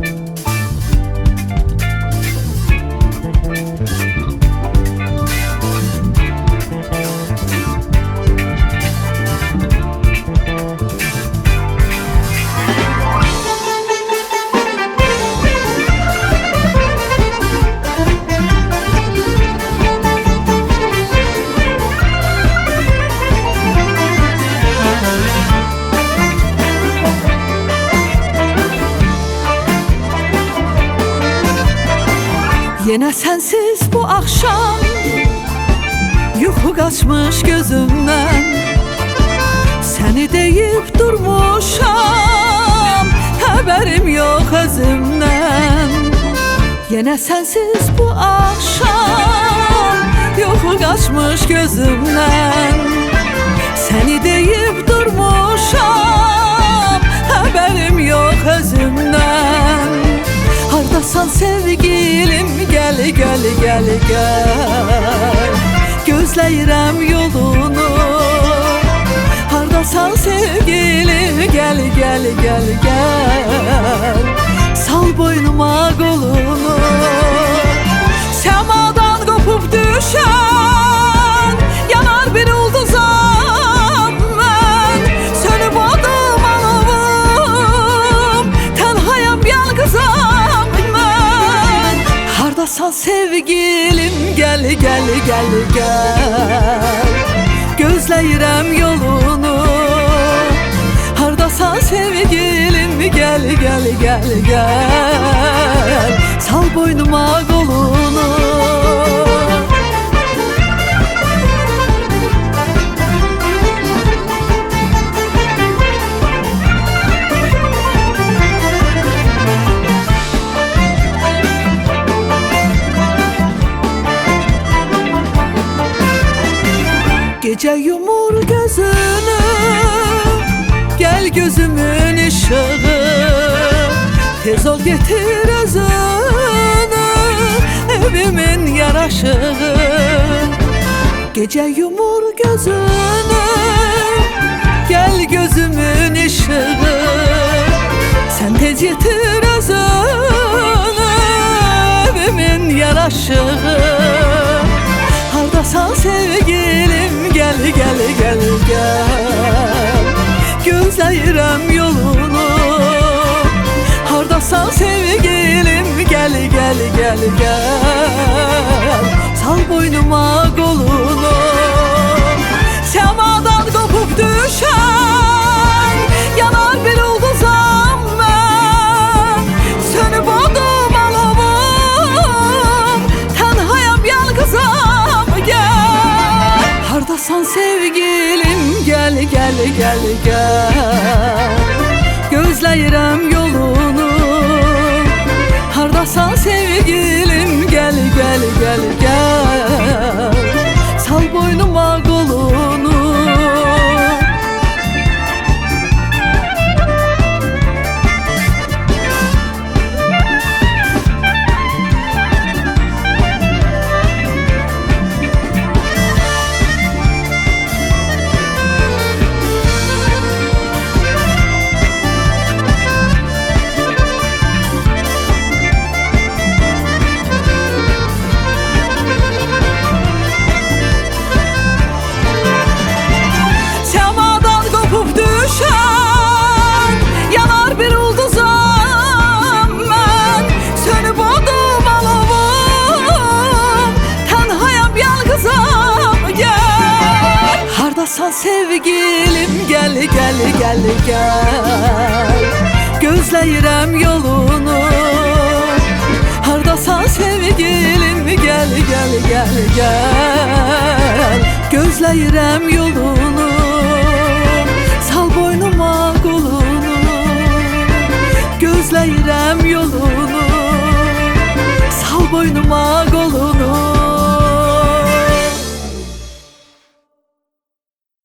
Yine sensiz bu akşam yuxu kaçmış gözümden. Seni deyip durmuşam, haberim yok özümden. Yine sensiz bu akşam yuxu kaçmış gözümden. Seni deyip durmuşam, haberim yok özümden. Hardasan sevgilim, gel gel gel gel, gözləyirəm yolunu. Hardasan sevgilim, gel gel gel gel, sal boynuma qolunu. Səmadan qopub düşən yanar bir ulduzam mən, sönüb adım alavım, tənhayam yalqızam mən. Hardasan sevgilim, gel gel gel gel, gözləyirəm yolunu. Hardasan sevgilim, gel gel gel gel, sal boynuma qolunu. Gece yumur gözünü, gel gözümün ışığı. Tez ol getir özünü, evimin yaraşığı. Gece yumur gözünü, gel gözümün ışığı. Sen tez getir özünü, evimin yaraşığı. Hardasan sevgilim, gel gel gel gel, gözləyirəm yolunu. Hardasan sevgilim, gel gel gel gel, sal boynuma qolunu. Səmadan qopub düşən yanar bir ulduzam mən, sönüb adım alavım, tənhayam yalqızam gel. Hardasan sevgilim, gel gel gel gel, gözləyirəm yolunu. Hardasan sevgilim, gel gel gel gel, sal boynuma qolunu. Hardasan sevgilim, gel gel gel gel, gözləyirəm yolunu. Hardasan sevgilim, gel gel gel gel, gözləyirəm yolunu. Sal boynuma qolunu, gözləyirəm yolunu. Sal boynuma qolunu.